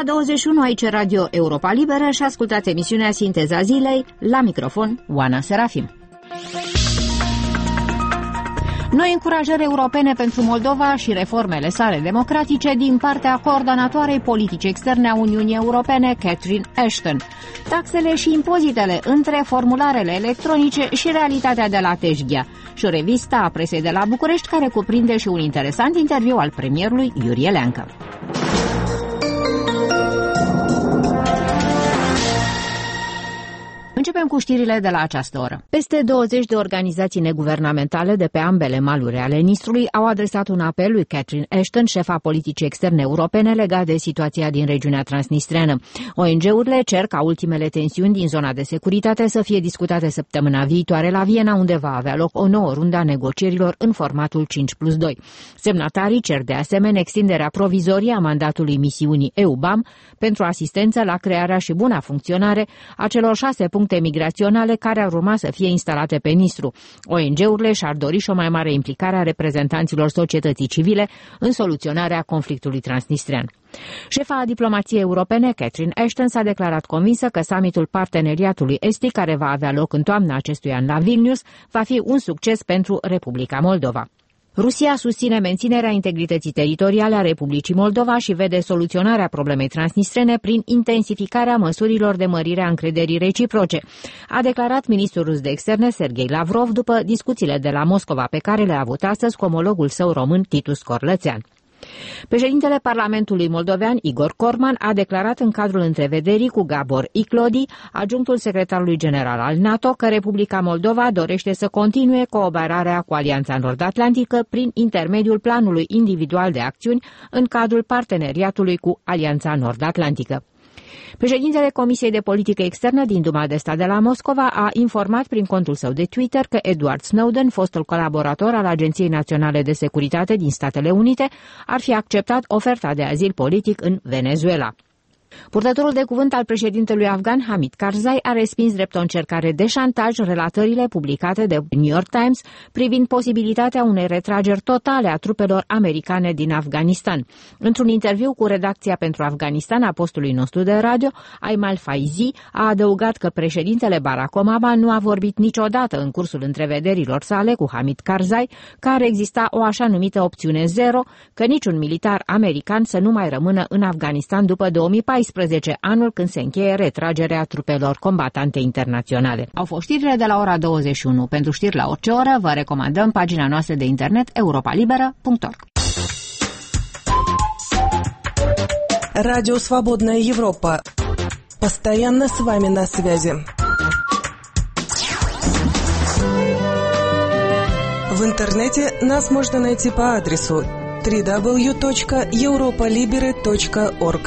ora 21 aici Radio Europa Liberă și ascultați emisiunea Sinteza Zilei, la microfon Oana Serafim. Noi încurajări europene pentru Moldova și reformele sale democratice din partea coordonatoarei politici externe a Uniunii Europene, Catherine Ashton. Taxele și impozitele între formularele electronice și realitatea de la Teșghia. Și o revistă a presei de la București care cuprinde și un interesant interviu al premierului Iurie Leancă. Începem cu știrile de la această oră. Peste 20 de organizații neguvernamentale de pe ambele maluri ale Nistrului au adresat un apel lui Catherine Ashton, șefa politicii externe europene, legat de situația din regiunea transnistreană. ONG-urile cer ca ultimele tensiuni din zona de securitate să fie discutate săptămâna viitoare la Viena, unde va avea loc o nouă rundă a negocierilor în formatul 5+2. Semnatarii cer de asemenea extinderea provizorie a mandatului misiunii EUBAM pentru asistență la crearea și buna funcționare a celor 6 puncte migraționale care ar urma să fie instalate pe Nistru. ONG-urile și-ar dori și o mai mare implicare a reprezentanților societății civile în soluționarea conflictului transnistrean. Șefa diplomației europene, Catherine Ashton, s-a declarat convinsă că summitul Parteneriatului Estic, care va avea loc în toamna acestui an la Vilnius, va fi un succes pentru Republica Moldova. Rusia susține menținerea integrității teritoriale a Republicii Moldova și vede soluționarea problemei transnistrene prin intensificarea măsurilor de mărire a încrederii reciproce, a declarat ministrul rus de externe Sergei Lavrov după discuțiile de la Moscova pe care le-a avut astăzi cu omologul său român Titus Corlățean. Președintele Parlamentului moldovean Igor Corman a declarat în cadrul întrevederii cu Gabor Iclodi, adjunctul secretarului general al NATO, că Republica Moldova dorește să continue cooperarea cu Alianța Nord-Atlantică prin intermediul planului individual de acțiuni în cadrul parteneriatului cu Alianța Nord-Atlantică. Președintele Comisiei de Politică Externă din Duma de Stat de la Moscova a informat prin contul său de Twitter că Edward Snowden, fostul colaborator al Agenției Naționale de Securitate din Statele Unite, ar fi acceptat oferta de azil politic în Venezuela. Purtătorul de cuvânt al președintelui afgan Hamid Karzai a respins drept o încercare de șantaj relatările publicate de New York Times privind posibilitatea unei retrageri totale a trupelor americane din Afganistan. Într-un interviu cu redacția pentru Afganistan a postului nostru de radio, Aymal Faizi a adăugat că președintele Barack Obama nu a vorbit niciodată în cursul întrevederilor sale cu Hamid Karzai că ar exista o așa numită opțiune zero, că niciun militar american să nu mai rămână în Afganistan după 2014. Anul când se încheie retragerea trupelor combatante internaționale. Au fost știrile de la ora 21. Pentru știri la orice oră, vă recomandăm pagina noastră de internet europalibera.org. Радио Свободная Европа. Постоянно с вами на связи. В интернете нас можно найти по адресу www.europalibera.org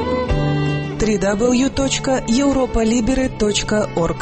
www.europalibera.org.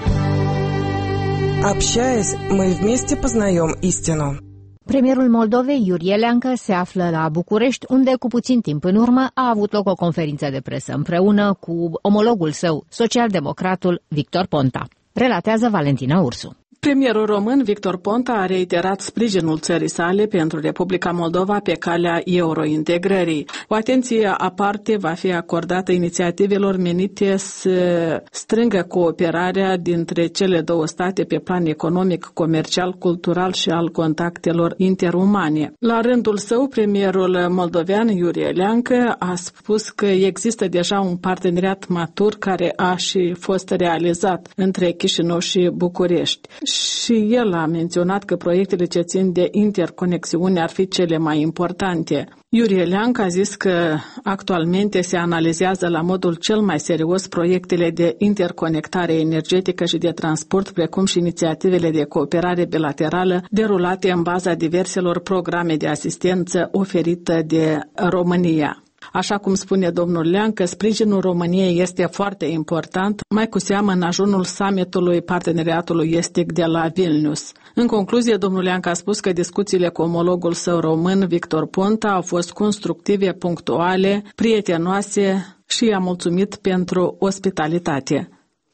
Общаясь, мы вместе познаем истину. Premierul Moldovei, Iurie Leancă, se află la București, unde cu puțin timp în urmă a avut loc o conferință de presă împreună cu omologul său, socialdemocratul Victor Ponta. Relatează Valentina Ursu. Premierul român Victor Ponta a reiterat sprijinul țării sale pentru Republica Moldova pe calea eurointegrării. O atenție aparte va fi acordată inițiativelor menite să strângă cooperarea dintre cele două state pe plan economic, comercial, cultural și al contactelor interumane. La rândul său, premierul moldovean Iurie Leancă a spus că există deja un parteneriat matur care a și fost realizat între Chișinău și București. Și el a menționat că proiectele ce țin de interconexiune ar fi cele mai importante. Iurie Leancă a zis că actualmente se analizează la modul cel mai serios proiectele de interconectare energetică și de transport, precum și inițiativele de cooperare bilaterală derulate în baza diverselor programe de asistență oferită de România. Așa cum spune domnul Leancă, sprijinul României este foarte important, mai cu seamă în ajunul summitului Parteneriatului Estic de la Vilnius. În concluzie, domnul Leancă a spus că discuțiile cu omologul său român, Victor Ponta, au fost constructive, punctuale, prietenoase și i-a mulțumit pentru ospitalitate.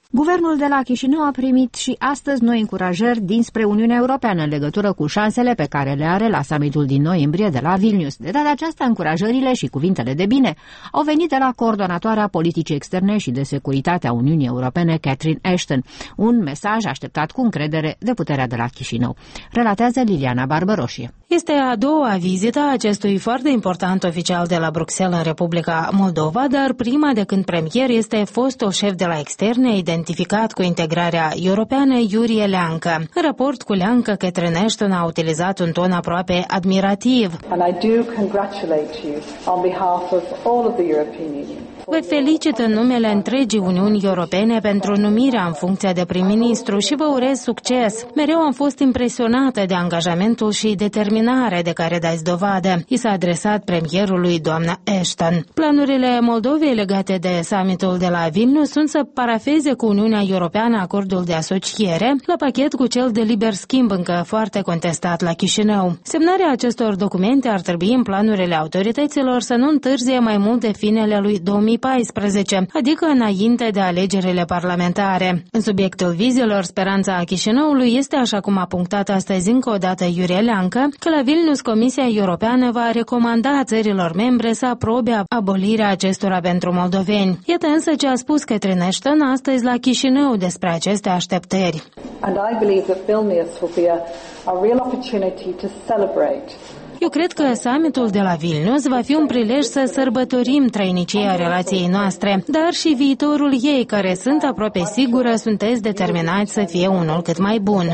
Guvernul de la Chișinău a primit și astăzi noi încurajări dinspre Uniunea Europeană în legătură cu șansele pe care le are la summitul din noiembrie de la Vilnius. De data aceasta, încurajările și cuvintele de bine au venit de la coordonatoarea politicii externe și de securitate a Uniunii Europene, Catherine Ashton, un mesaj așteptat cu încredere de puterea de la Chișinău. Relatează Liliana Barbăroșie. Este a doua vizită a acestui foarte important oficial de la Bruxelles în Republica Moldova, dar prima de când premier este fostul șef de la externe identificat cu integrarea europeană, Iurie Leancă. În raport cu Leancă, Catherine Ashton a utilizat un ton aproape admirativ. Vă felicit în numele întregii Uniuni Europene pentru numirea în funcția de prim-ministru și vă urez succes. Mereu am fost impresionată de angajamentul și determinare de care dați dovadă. I s-a adresat premierului doamna Ashton. Planurile Moldovei legate de summitul de la Vilnius sunt să parafeze cu Uniunea Europeană acordul de asociere, la pachet cu cel de liber schimb încă foarte contestat la Chișinău. Semnarea acestor documente ar trebui în planurile autorităților să nu întârzie mai mult de finele lui 2014, adică înainte de alegerile parlamentare. În subiectul vizelor, speranța Chișinăului este, așa cum a punctat astăzi încă o dată Iurie Leancă, că la Vilnius Comisia Europeană va recomanda țărilor membre să aprobe abolirea acestora pentru moldoveni. Iată însă ce a spus Catherine Ashton astăzi la Chișinău despre aceste așteptări. Eu cred că summitul de la Vilnius va fi un prilej să sărbătorim trăinicia relației noastre, dar și viitorul ei, care sunt aproape sigură sunteți determinați să fie unul cât mai bun.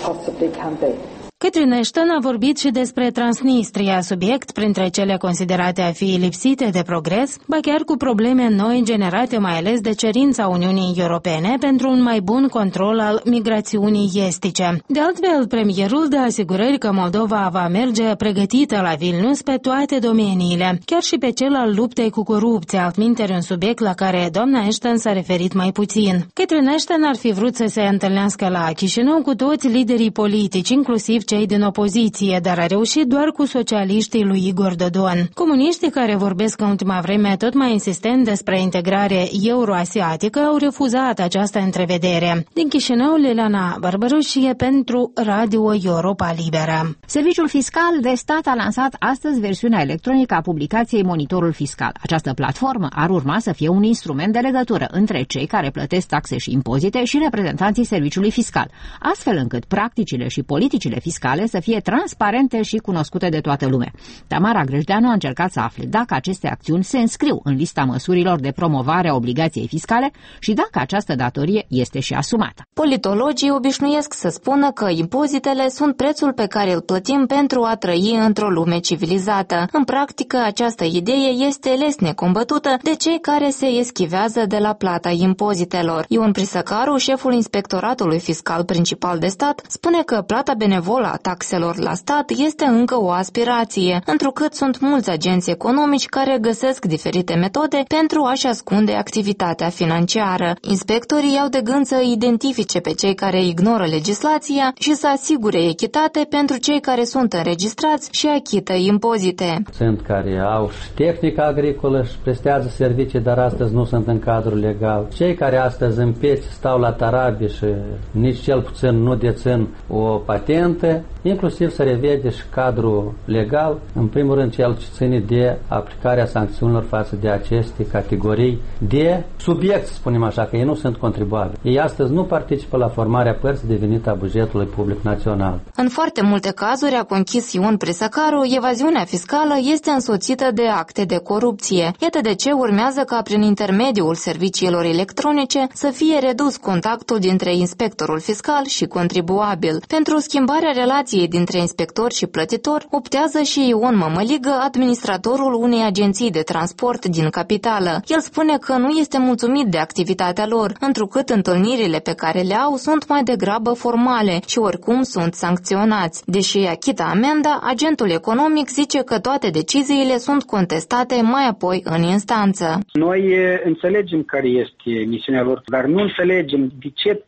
Catherine Ashton a vorbit și despre Transnistria, subiect printre cele considerate a fi lipsite de progres, ba chiar cu probleme noi generate mai ales de cerința Uniunii Europene pentru un mai bun control al migrațiunii estice. De altfel, premierul dă asigurări că Moldova va merge pregătită la Vilnius pe toate domeniile, chiar și pe cel al luptei cu corupția, altminteri un subiect la care doamna Ashton s-a referit mai puțin. Catherine Ashton ar fi vrut să se întâlnească la Chișinău cu toți liderii politici, inclusiv cei din opoziție, dar a reușit doar cu socialiștii lui Igor Dodon. Comuniștii, care vorbesc în ultima vreme tot mai insistent despre integrare euroasiatică, au refuzat această întrevedere. Din Chișinău, Liliana Barbăroșie pentru Radio Europa Liberă. Serviciul Fiscal de Stat a lansat astăzi versiunea electronică a publicației Monitorul Fiscal. Această platformă ar urma să fie un instrument de legătură între cei care plătesc taxe și impozite și reprezentanții serviciului fiscal, astfel încât practicile și politicile fiscale să fie transparente și cunoscute de toată lumea. Tamara Grăjdeanu a încercat să afle dacă aceste acțiuni se înscriu în lista măsurilor de promovare a obligației fiscale și dacă această datorie este și asumată. Politologii obișnuiesc să spună că impozitele sunt prețul pe care îl plătim pentru a trăi într-o lume civilizată. În practică, această idee este lesne combătută de cei care se eschivează de la plata impozitelor. Ion Prisăcaru, șeful Inspectoratului Fiscal Principal de Stat, spune că plata benevolă a taxelor la stat este încă o aspirație, întrucât sunt mulți agenți economici care găsesc diferite metode pentru a-și ascunde activitatea financiară. Inspectorii au de gând să identifice pe cei care ignoră legislația și să asigure echitate pentru cei care sunt înregistrați și achită impozite. Sunt care au și tehnică agricolă și prestează servicii, dar astăzi nu sunt în cadrul legal. Cei care astăzi în piețe stau la tarabii și nici cel puțin nu dețin o patentă, inclusiv să revede și cadrul legal, în primul rând cel ce ține de aplicarea sancțiunilor față de aceste categorii de subiect, să spunem așa, că ei nu sunt contribuabili. Ei astăzi nu participă la formarea părții devenite a bugetului public național. În foarte multe cazuri, a conchis Ion Prisăcaru, evaziunea fiscală este însoțită de acte de corupție. Iată de ce urmează ca prin intermediul serviciilor electronice să fie redus contactul dintre inspectorul fiscal și contribuabil. Pentru schimbarea relației dintre inspector și plătitor, optează și Ion Mămăligă, administratorul unei agenții de transport din capitală. El spune că nu este mulțumit de activitatea lor, întrucât întâlnirile pe care le au sunt mai degrabă formale și oricum sunt sancționați. Deși achită amenda, agentul economic zice că toate deciziile sunt contestate mai apoi în instanță. Noi înțelegem care este misiunea lor, dar nu înțelegem de ce tot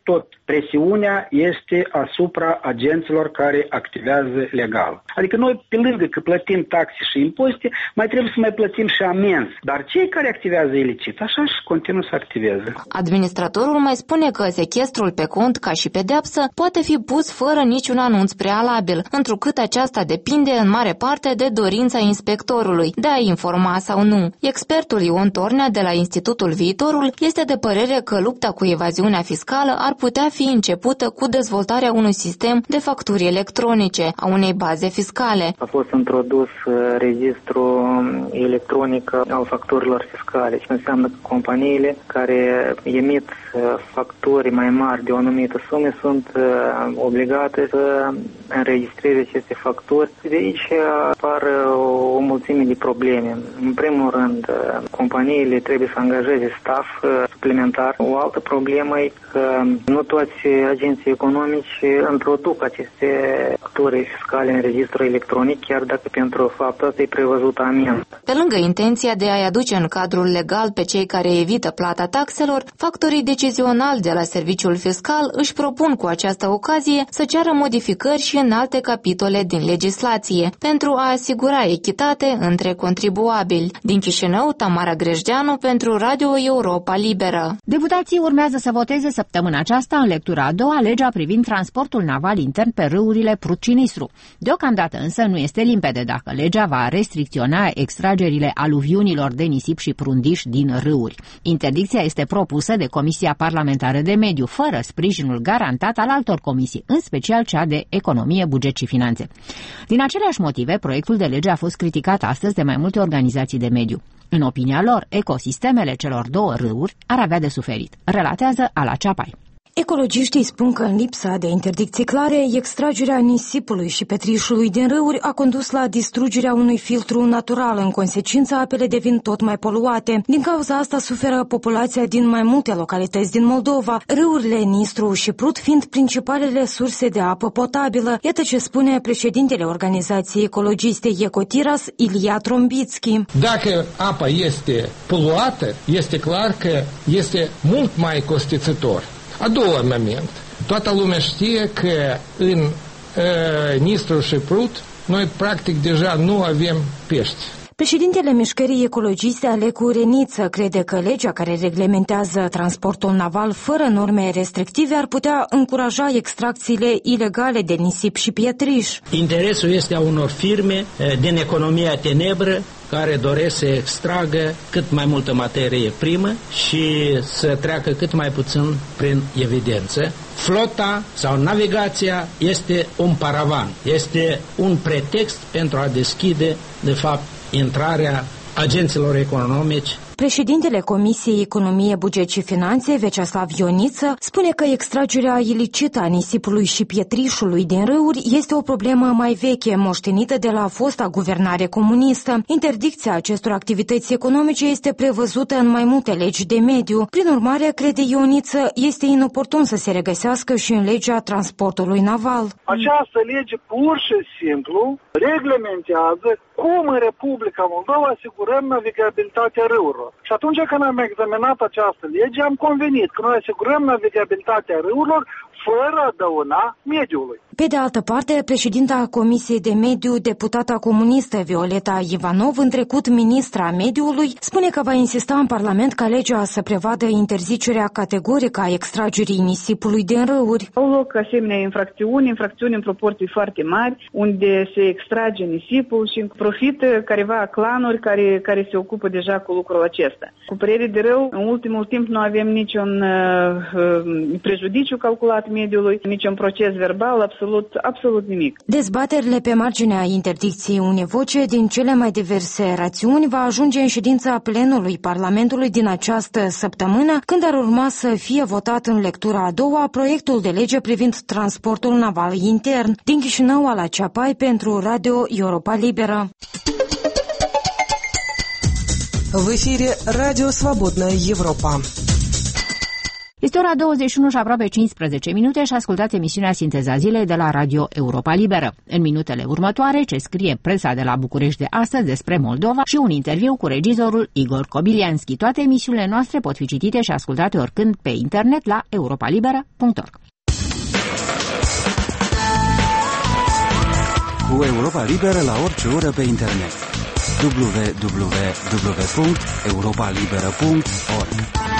presiunea este asupra agenților care activează legal. Adică noi, pe lângă că plătim taxe și impozite, mai trebuie să mai plătim și amenzi. Dar cei care activează ilicit, așa și continuă să activeze. Administratorul mai spune că sechestrul pe cont, ca și pedeapsă, poate fi pus fără niciun anunț prealabil, întrucât aceasta depinde în mare parte de dorința inspectorului de a informa sau nu. Expertul Ion Tornea de la Institutul Viitorul este de părere că lupta cu evaziunea fiscală ar putea fi începută cu dezvoltarea unui sistem de facturi electronice, a unei baze fiscale. A fost introdus registrul electronic al facturilor fiscale, ce înseamnă că companiile care emit facturi mai mari de o anumită sumă sunt obligate să înregistreze aceste facturi. De aici apar o mulțime de probleme. În primul rând, companiile trebuie să angajeze staff suplimentar. O altă problemă e că nu toți agenții economici introduc aceste facturi fiscale în registrul electronic, chiar dacă pentru faptul ăsta e prevăzut amendă. Pe lângă intenția de a-i aduce în cadrul legal pe cei care evită plata taxelor, factorii decizionali de la Serviciul Fiscal își propun cu această ocazie să ceară modificări și în alte capitole din legislație, pentru a asigura echitate între contribuabili. Din Chișinău, Tamara Grejdeanu pentru Radio Europa Liberă. Deputații urmează să voteze săptămâna aceasta în lectura a doua legea privind transportul naval intern pe râurile Prut și Nistru. Deocamdată însă nu este limpede dacă legea va restricționa extragerile aluviunilor de nisip și prundiș din râuri. Interdicția este propusă de Comisia Parlamentară de Mediu, fără sprijinul garantat al altor comisii, în special cea de Economie, Buget și Finanțe. Din aceleași motive, proiectul de lege a fost criticat astăzi de mai multe organizații de mediu. În opinia lor, ecosistemele celor două râuri ar avea de suferit, relatează Ala Ceapai. Ecologiștii spun că în lipsa de interdicții clare, extragerea nisipului și petrișului din râuri a condus la distrugerea unui filtru natural. În consecință, apele devin tot mai poluate. Din cauza asta suferă populația din mai multe localități din Moldova, râurile Nistru și Prut fiind principalele surse de apă potabilă. Iată ce spune președintele organizației ecologiste Ecotiras, Ilia Trombitski. Dacă apa este poluată, este clar că este mult mai costisitor. A doua moment. Toată lumea știe că în Nistru și Prut noi practic deja nu avem pești. Președintele Mișcării Ecologiste Alecu Reniță crede că legea care reglementează transportul naval fără norme restrictive ar putea încuraja extracțiile ilegale de nisip și pietriș. Interesul este a unor firme din economia tenebră care doresc să extragă cât mai multă materie primă și să treacă cât mai puțin prin evidență. Flota sau navigația este un paravan, este un pretext pentru a deschide, de fapt, intrarea agenților economici. Președintele Comisiei Economie, Buget și Finanțe, Veceslav Ioniță, spune că extragerea ilicită a nisipului și pietrișului din râuri este o problemă mai veche, moștenită de la fosta guvernare comunistă. Interdicția acestor activități economice este prevăzută în mai multe legi de mediu. Prin urmare, crede Ioniță, este inoportun să se regăsească și în legea transportului naval. Această lege pur și simplu reglementează cum în Republica Moldova asigurăm navigabilitatea râurilor. Și atunci când am examinat această lege, am convenit că noi asigurăm navigabilitatea râurilor fără a dăuna mediului. Pe de altă parte, președinta Comisiei de Mediu, deputata comunistă Violeta Ivanov, în trecut ministra mediului, spune că va insista în Parlament ca legea să prevadă interzicerea categorică a extragerii nisipului din râuri. Au loc asemenea infracțiuni în proporții foarte mari, unde se extrage nisipul și profită careva clanuri care se ocupă deja cu lucrul acesta. Cu părere de rău, în ultimul timp nu avem niciun prejudiciu calculat mediului, niciun proces verbal, absolut nimic. Dezbaterile pe marginea interdicției univoce din cele mai diverse rațiuni va ajunge în ședința plenului Parlamentului din această săptămână, când ar urma să fie votat în lectura a doua proiectul de lege privind transportul naval intern. Din Chișinău, Ala Ceapai pentru Radio Europa Liberă. В эфире Радио Свободная Европа. Este ora 21 și aproape 15 minute și ascultați emisiunea Sinteza Zilei de la Radio Europa Liberă. În minutele următoare, ce scrie presa de la București de astăzi despre Moldova și un interviu cu regizorul Igor Kobilianski. Toate emisiunile noastre pot fi citite și ascultate oricând pe internet la europalibera.org. cu Europa Liberă la orice oră pe internet. www.europalibera.org.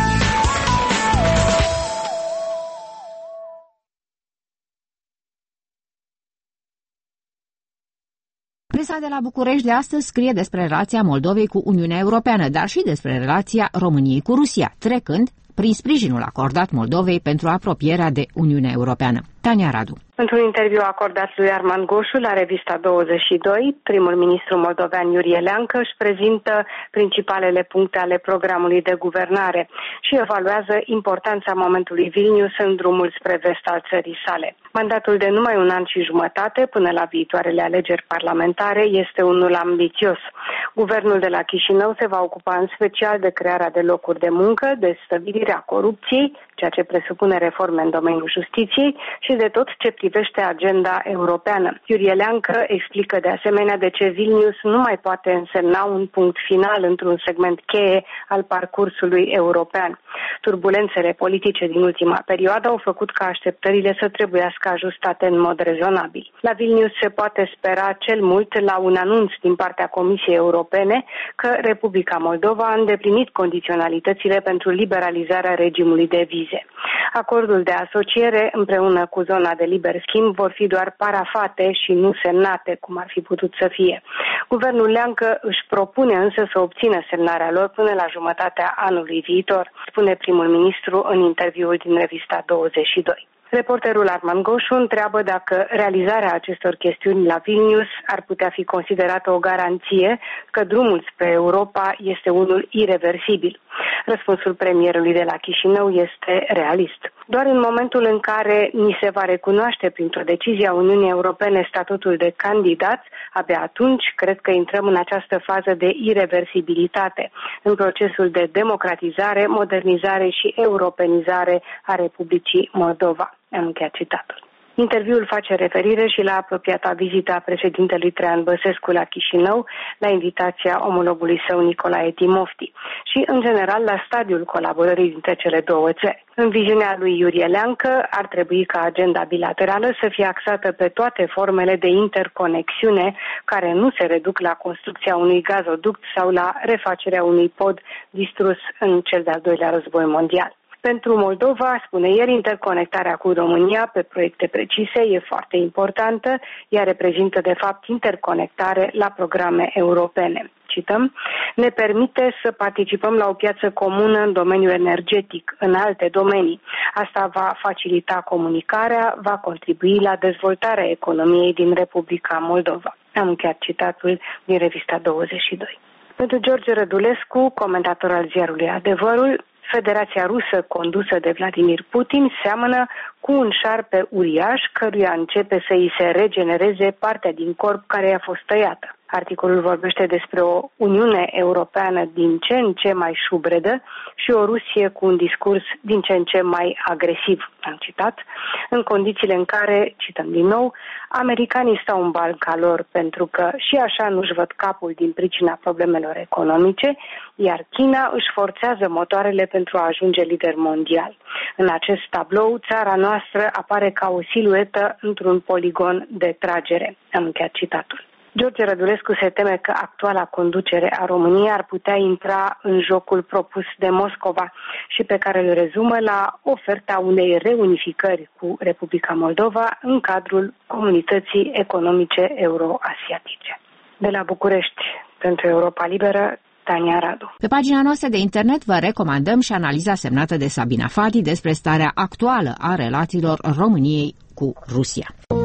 Presa de la București de astăzi scrie despre relația Moldovei cu Uniunea Europeană, dar și despre relația României cu Rusia, trecând prin sprijinul acordat Moldovei pentru apropierea de Uniunea Europeană. Tania Radu. Într-un interviu acordat lui Arman Goșu la Revista 22, primul ministru moldovean Iurie Leancă își prezintă principalele puncte ale programului de guvernare și evaluează importanța momentului Vilnius în drumul spre vest al țării sale. Mandatul de numai 1 an și jumătate până la viitoarele alegeri parlamentare este unul ambițios. Guvernul de la Chișinău se va ocupa în special de crearea de locuri de muncă, de stabilirea corupției, ceea ce presupune reforme în domeniul justiției și de tot ce privește agenda europeană. Iurie Leancă explică de asemenea de ce Vilnius nu mai poate însemna un punct final într-un segment cheie al parcursului european. Turbulențele politice din ultima perioadă au făcut ca așteptările să trebuiască ajustate în mod rezonabil. La Vilnius se poate spera cel mult la un anunț din partea Comisiei Europene că Republica Moldova a îndeplinit condiționalitățile pentru liberalizarea regimului de vize. Acordul de asociere împreună cu zona de liber schimb vor fi doar parafate și nu semnate, cum ar fi putut să fie. Guvernul Leancă își propune însă să obțină semnarea lor până la jumătatea anului viitor, spune primul ministru în interviul din Revista 22. Reporterul Arman Goșu întreabă dacă realizarea acestor chestiuni la Vilnius ar putea fi considerată o garanție că drumul spre Europa este unul ireversibil. Răspunsul premierului de la Chișinău este realist. Doar în momentul în care ni se va recunoaște printr-o decizie a Uniunii Europene statutul de candidat, abia atunci cred că intrăm în această fază de ireversibilitate, în procesul de democratizare, modernizare și europenizare a Republicii Moldova. Am încheiat citatul. Interviul face referire și la apropiata vizită a președintelui Traian Băsescu la Chișinău, la invitația omologului său Nicolae Timofti și, în general, la stadiul colaborării dintre cele două țări. În viziunea lui Iurie Leancă, ar trebui ca agenda bilaterală să fie axată pe toate formele de interconexiune care nu se reduc la construcția unui gazoduct sau la refacerea unui pod distrus în cel de-al doilea război mondial. Pentru Moldova, spune ieri, interconectarea cu România pe proiecte precise e foarte importantă, ea reprezintă de fapt interconectare la programe europene. Cităm, ne permite să participăm la o piață comună în domeniul energetic, în alte domenii. Asta va facilita comunicarea, va contribui la dezvoltarea economiei din Republica Moldova. Am încheiat citatul din Revista 22. Pentru George Rădulescu, comentator al ziarului Adevărul, Federația Rusă condusă de Vladimir Putin seamănă cu un șarpe uriaș căruia începe să îi se regenereze partea din corp care i-a fost tăiată. Articolul vorbește despre o Uniune Europeană din ce în ce mai șubredă și o Rusie cu un discurs din ce în ce mai agresiv, am citat, în condițiile în care, cităm din nou, americanii stau în banca lor pentru că și așa nu-și văd capul din pricina problemelor economice, iar China își forțează motoarele pentru a ajunge lider mondial. În acest tablou, țara noastră apare ca o siluetă într-un poligon de tragere. Am încheiat citatul. George Rădulescu se teme că actuala conducere a României ar putea intra în jocul propus de Moscova și pe care îl rezumă la oferta unei reunificări cu Republica Moldova în cadrul comunității economice euroasiatice. De la București, pentru Europa Liberă, Tania Radu. Pe pagina noastră de internet vă recomandăm și analiza semnată de Sabina Fadi despre starea actuală a relațiilor României cu Rusia.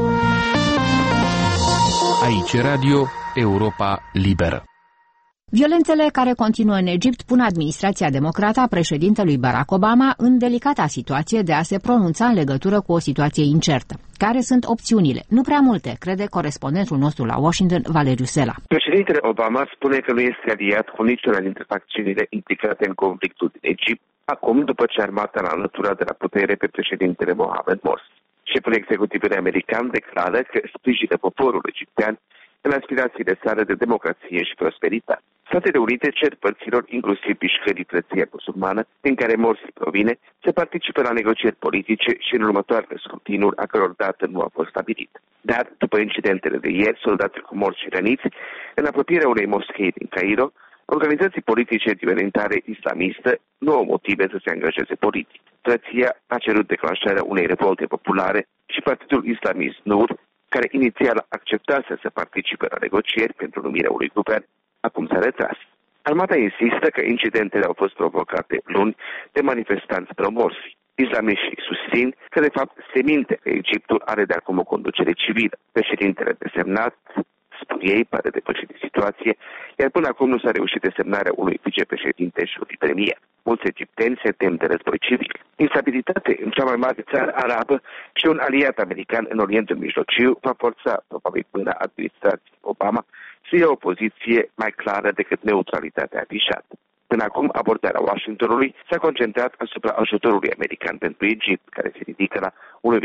Aici Radio Europa Liberă. Violențele care continuă în Egipt pun administrația democrată a președintelui Barack Obama în delicata situație de a se pronunța în legătură cu o situație incertă. Care sunt opțiunile? Nu prea multe, crede corespondentul nostru la Washington, Valeriu Sela. Președintele Obama spune că nu este aliat cu niciuna dintre facțiunile implicate în conflictul din Egipt, acum după ce armata l-a înlăturat de la putere pe președintele Mohamed Morsi. Șeful executivului american declară că sprijină poporul egiptean în aspirațiile sale de democrație și prosperitate. Statele Unite cer părților, inclusiv mișcării Frăția Musulmană, din care Morsi provine, să participe la negocieri politice și în următoarele scrutinuri, a căror dată nu a fost stabilită. Dar, după incidentele de ieri, soldații cu morți și răniți, în apropierea unei moschei din Cairo, organizații politice de orientare islamistă nu au motive să se angajeze politic. Frăția a cerut declanșarea unei revolte populare și Partidul Islamist Nur, care inițial acceptase să participe la negocieri pentru numirea unui guvern, acum s-a retras. Armata insistă că incidentele au fost provocate luni de manifestanți pro-Morsi. Islamiștii susțin că, de fapt, se minte că Egiptul are de acum o conducere civilă. Președintele desemnat, spun ei, pare depășit de situație, iar până acum nu s-a reușit desemnarea unui vicepreședinte și unui premier. Mulți egipteni se tem de război civil. Instabilitate în cea mai mare țară arabă și un aliat american în Orientul Mijlociu va forța, probabil până administrația Obama, să ia o poziție mai clară decât neutralitatea afișată. Până acum, abordarea Washingtonului s-a concentrat asupra ajutorului american pentru Egipt, care se ridică la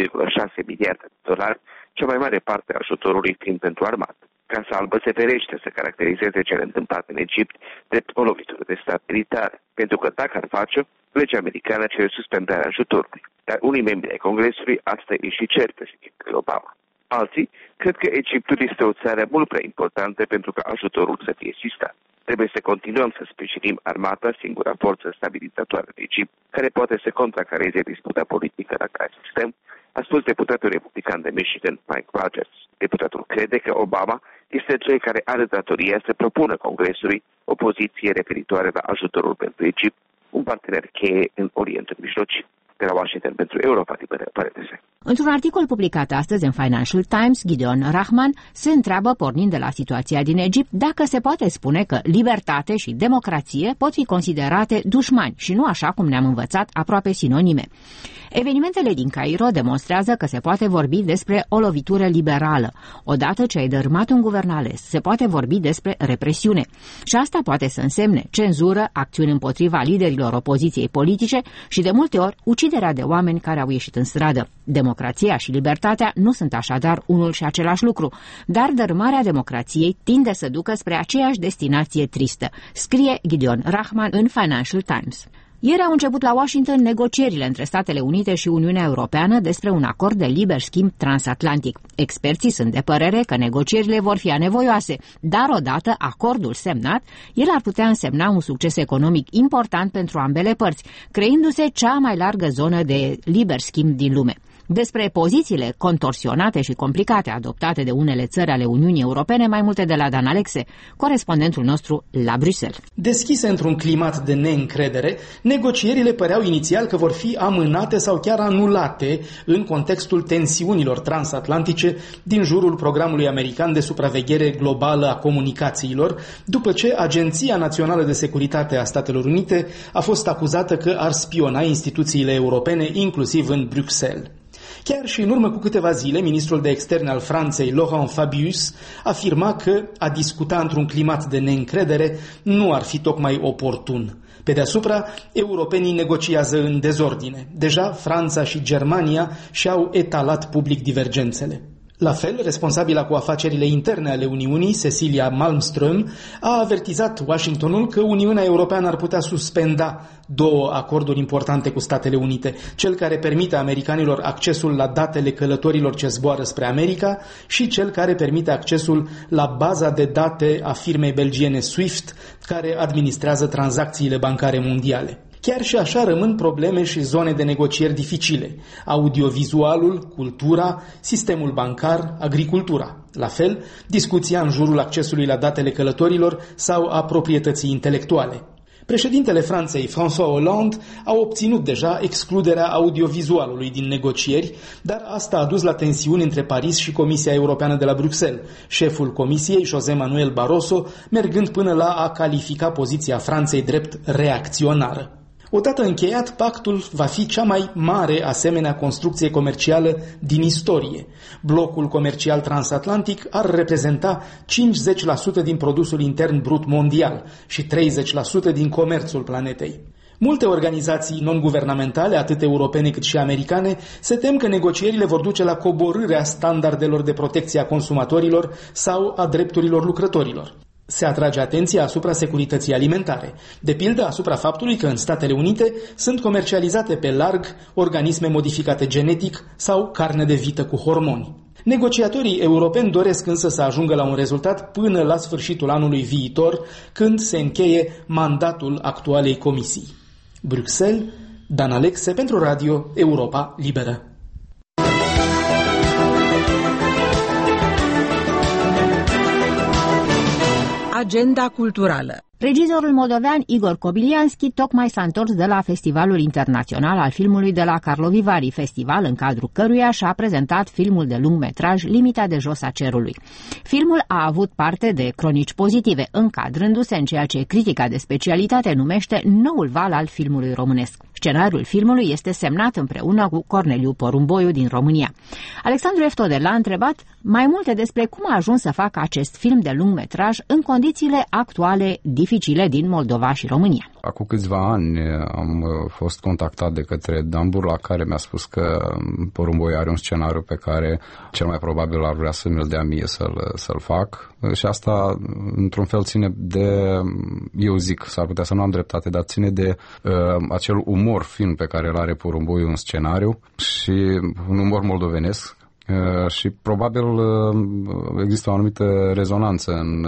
1,6 miliarde de dolari, cea mai mare parte a ajutorului fiind pentru armată. Casa Albă se ferește să caracterizeze cele întâmplate în Egipt drept o lovitură de stat militar, pentru că dacă ar face, legea americană cere suspendarea ajutorului. Dar unii membri ai Congresului asta îi și cer președintele Obama. Alții cred că Egiptul este o țară mult prea importantă pentru ca ajutorul să fie sistat. Trebuie să continuăm să sprijinim armata, singura forță stabilizatoare de Egipt, care poate să contracareze disputa politică la care asistăm, a spus deputatul republican de Michigan, Mike Rogers. Deputatul crede că Obama este cel care are datoria să propună Congresului o poziție referitoare la ajutorul pentru Egipt, un partener cheie în Orientul Mijlociu. De la Washington pentru Europa Liberă, Paretese. Într-un articol publicat astăzi în Financial Times, Gideon Rahman se întreabă, pornind de la situația din Egipt, dacă se poate spune că libertate și democrație pot fi considerate dușmani și nu așa cum ne-am învățat, aproape sinonime. Evenimentele din Cairo demonstrează că se poate vorbi despre o lovitură liberală. Odată ce ai dărâmat un guvern ales, se poate vorbi despre represiune. Și asta poate să însemne cenzură, acțiuni împotriva liderilor opoziției politice și, de multe ori, uciderea de oameni care au ieșit în stradă. Democrația și libertatea nu sunt așadar unul și același lucru, dar dărâmarea democrației tinde să ducă spre aceeași destinație tristă, scrie Gideon Rahman în Financial Times. Ieri au început la Washington negocierile între Statele Unite și Uniunea Europeană despre un acord de liber schimb transatlantic. Experții sunt de părere că negocierile vor fi anevoioase, dar odată acordul semnat, el ar putea însemna un succes economic important pentru ambele părți, creându-se cea mai largă zonă de liber schimb din lume. Despre pozițiile contorsionate și complicate adoptate de unele țări ale Uniunii Europene, mai multe de la Dan Alexe, corespondentul nostru la Bruxelles. Deschise într-un climat de neîncredere, negocierile păreau inițial că vor fi amânate sau chiar anulate în contextul tensiunilor transatlantice din jurul programului american de supraveghere globală a comunicațiilor, după ce Agenția Națională de Securitate a Statelor Unite a fost acuzată că ar spiona instituțiile europene, inclusiv în Bruxelles. Chiar și în urmă cu câteva zile, ministrul de externe al Franței, Laurent Fabius, afirma că a discuta într-un climat de neîncredere nu ar fi tocmai oportun. Pe deasupra, europenii negociază în dezordine. Deja Franța și Germania și-au etalat public divergențele. La fel, responsabila cu afacerile interne ale Uniunii, Cecilia Malmström, a avertizat Washingtonul că Uniunea Europeană ar putea suspenda două acorduri importante cu Statele Unite, cel care permite americanilor accesul la datele călătorilor ce zboară spre America și cel care permite accesul la baza de date a firmei belgiene SWIFT, care administrează tranzacțiile bancare mondiale. Chiar și așa rămân probleme și zone de negocieri dificile: audiovizualul, cultura, sistemul bancar, agricultura. La fel, discuția în jurul accesului la datele călătorilor sau a proprietății intelectuale. Președintele Franței, François Hollande, a obținut deja excluderea audiovizualului din negocieri, dar asta a dus la tensiuni între Paris și Comisia Europeană de la Bruxelles, șeful Comisiei, José Manuel Barroso, mergând până la a califica poziția Franței drept reacționară. Odată încheiat, pactul va fi cea mai mare asemenea construcție comercială din istorie. Blocul comercial transatlantic ar reprezenta 50% din produsul intern brut mondial și 30% din comerțul planetei. Multe organizații non-guvernamentale, atât europene cât și americane, se tem că negocierile vor duce la coborârea standardelor de protecție a consumatorilor sau a drepturilor lucrătorilor. Se atrage atenția asupra securității alimentare, de pildă asupra faptului că în Statele Unite sunt comercializate pe larg organisme modificate genetic sau carne de vită cu hormoni. Negociatorii europeni doresc însă să ajungă la un rezultat până la sfârșitul anului viitor, când se încheie mandatul actualei comisii. Bruxelles, Dan Alexe pentru Radio Europa Liberă. Agenda culturală. Regizorul moldovean Igor Kobilianski tocmai s-a întors de la Festivalul Internațional al Filmului de la Karlovy Vary, festival în cadrul căruia și-a prezentat filmul de lungmetraj Limita de jos a cerului. Filmul a avut parte de cronici pozitive, încadrându-se în ceea ce critica de specialitate numește noul val al filmului românesc. Scenariul filmului este semnat împreună cu Corneliu Porumboiu din România. Alexandru Eftode l-a întrebat mai multe despre cum a ajuns să facă acest film de lungmetraj în condițiile actuale dificile din Moldova și România. Acum câțiva ani am fost contactat de către Dan Burla, care mi-a spus că Porumboi are un scenariu pe care cel mai probabil ar vrea să mi-l dea mie să-l fac. Și asta, într-un fel, ține de, eu zic, s-ar putea să nu am dreptate, dar ține de acel umor fin pe care îl are Porumboiu în scenariu și un umor moldovenesc. Și probabil există o anumită rezonanță în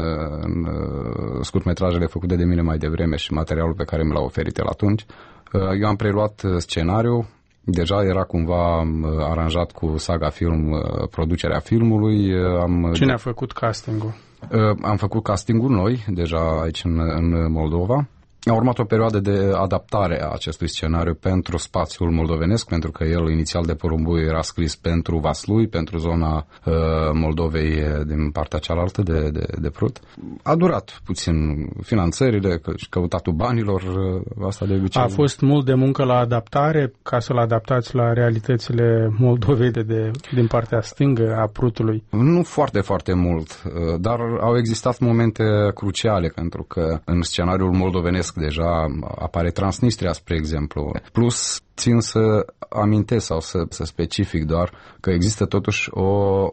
scurtmetrajele făcute de mine mai devreme și materialul pe care mi l-a oferit el atunci. Eu am preluat scenariul, deja era cumva aranjat cu Saga Film producerea filmului. Cine a făcut castingul? Am făcut castingul noi, deja aici în Moldova. A urmat o perioadă de adaptare a acestui scenariu pentru spațiul moldovenesc, pentru că el inițial de Porumboiu era scris pentru Vaslui, pentru zona Moldovei din partea cealaltă de Prut. A durat puțin finanțările, căutatul banilor, asta de obicei. A fost mult de muncă la adaptare, ca să-l adaptați la realitățile Moldovei din partea stângă a Prutului? Nu foarte, foarte mult, dar au existat momente cruciale, pentru că în scenariul moldovenesc deja apare Transnistria, spre exemplu. Plus, țin să amintesc sau să specific doar că există totuși o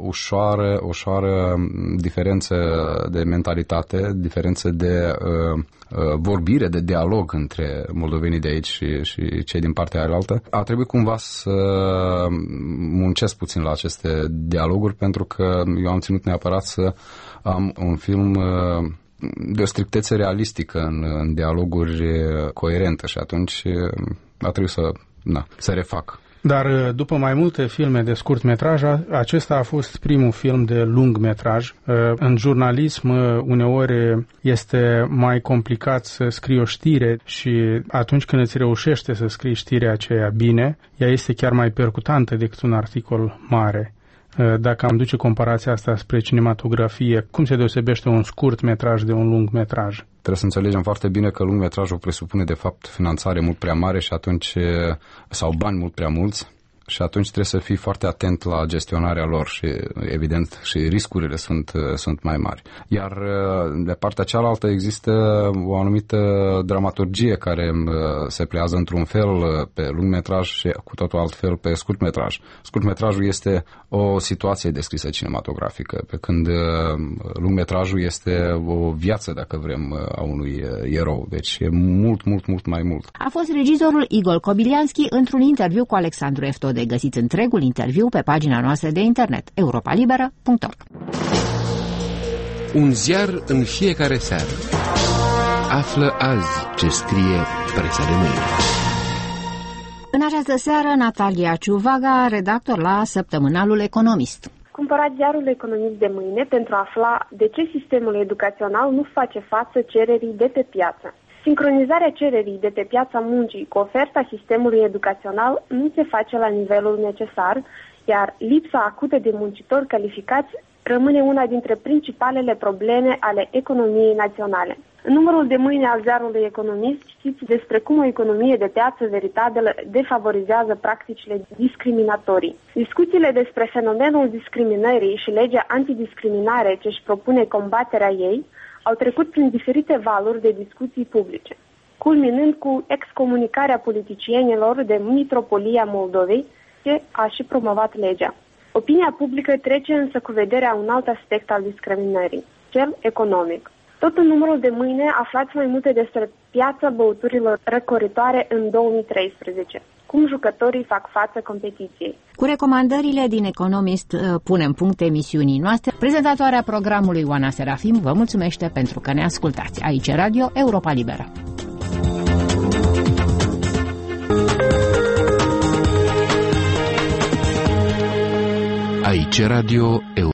ușoară diferență de mentalitate, diferență de vorbire, de dialog între moldovenii de aici și cei din partea aia. A trebuit cumva să muncesc puțin la aceste dialoguri, pentru că eu am ținut neapărat să am un film de o strictețe realistică în dialoguri coerente și atunci a trebuit să refac. Dar după mai multe filme de scurtmetraj, acesta a fost primul film de lungmetraj. În jurnalism uneori este mai complicat să scrii o știre și atunci când îți reușește să scrii știrea aceea bine, ea este chiar mai percutantă decât un articol mare. Dacă am duce comparația asta spre cinematografie, cum se deosebește un scurt metraj de un lung metraj? Trebuie să înțelegem foarte bine că lungmetrajul presupune de fapt finanțare mult prea mare și atunci, sau bani mult prea mulți, și atunci trebuie să fii foarte atent la gestionarea lor și, evident, și riscurile sunt mai mari. Iar de partea cealaltă există o anumită dramaturgie care se plează într-un fel pe lungmetraj și cu totul altfel pe scurtmetraj. Scurtmetrajul este o situație descrisă cinematografică, pe când lungmetrajul este o viață, dacă vrem, a unui erou. Deci e mult mai mult. A fost regizorul Igor Kobilianski într-un interviu cu Alexandru Eftode. Găsiți întregul interviu pe pagina noastră de internet europalibera.org. Un ziar în fiecare seară. Află azi ce scrie presa de mâine. În această seară, Natalia Ciuvaga, redactor la Săptămânalul Economist. Cumpărați ziarul Economist de mâine pentru a afla de ce sistemul educațional nu face față cererii de pe piață. Sincronizarea cererii de pe piața muncii cu oferta sistemului educațional nu se face la nivelul necesar, iar lipsa acută de muncitori calificați rămâne una dintre principalele probleme ale economiei naționale. În numărul de mâine al ziarului Economist știți despre cum o economie de piață veritabilă defavorizează practicile discriminatorii. Discuțiile despre fenomenul discriminării și legea antidiscriminare ce își propune combaterea ei au trecut prin diferite valuri de discuții publice, culminând cu excomunicarea politicienilor de mitropolia Moldovei, ce a și promovat legea. Opinia publică trece însă cu vederea un alt aspect al discriminării, cel economic. Tot în numărul de mâine aflați mai multe despre piața băuturilor răcoritoare în 2013. Cum jucătorii fac față competiției. Cu recomandările din Economist punem punct emisiunii noastre. Prezentatoarea programului Oana Serafim vă mulțumește pentru că ne ascultați. Aici Radio Europa Liberă. Aici Radio